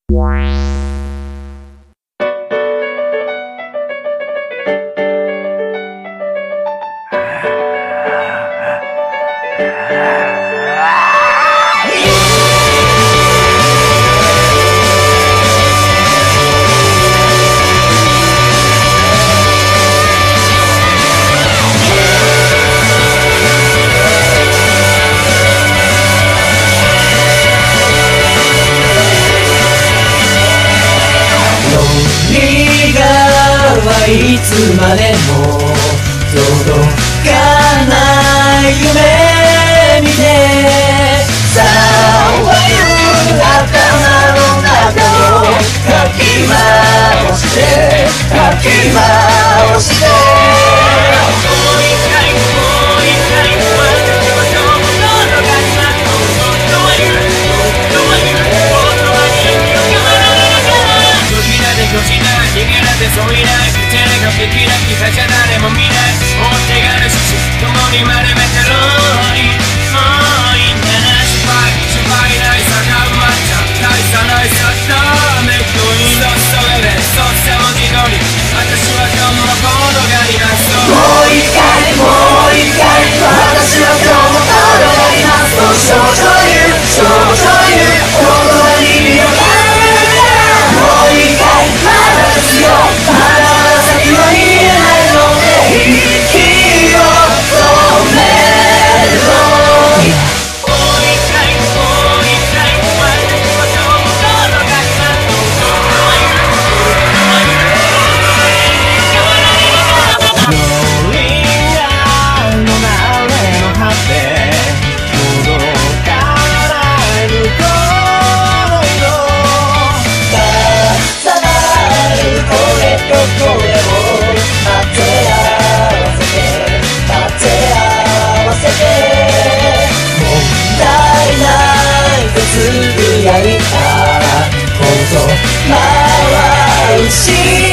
いつまでも届かない夢見てさわゆる頭の中をかき回してかき回してそういない手ができない会社誰も見ない追ってがるし共に丸めてるもういいんじゃない失敗ないさ頑張っちゃ大差ないさダメと言い出すそれでそして文字通り私は今日もこのがりますもう一回私は今日もこのがりますと少女言うこのがりよもう一回まだですよまだ先は見えないので息を止めろつぶやいたこと回うし